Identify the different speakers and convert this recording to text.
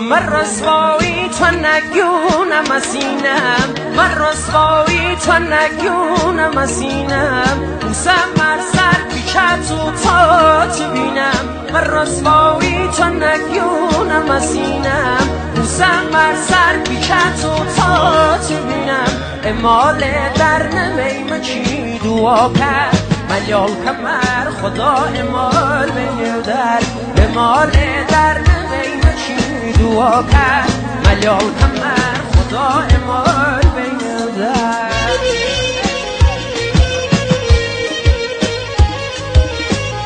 Speaker 1: من رسوایی تو نگیونم از سینم من رسوایی تو نگیونم از سینم بوسم بر سر پیچت و تا چی بینم من رسوایی تو نگیونم از سینم بوسم بر سر پیچت و تا چی بینم امال در نمیم چی دعا کرد ملیال کمر خدا امال بگردر امال در نمیم چی دعا کرد ملیال کمر خدا امال